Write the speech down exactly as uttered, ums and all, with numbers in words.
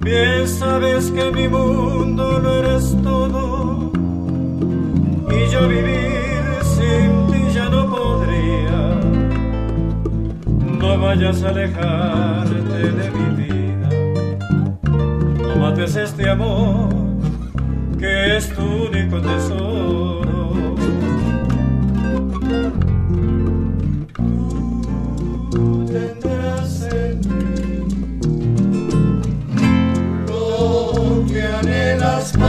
Bien sabes que mi mundo lo eres todo y yo vivir sin ti ya no podría. No vayas a alejarte de mi vida, no mates este amor que es tu único tesoro. Tú tendrás en mí lo que anhelas.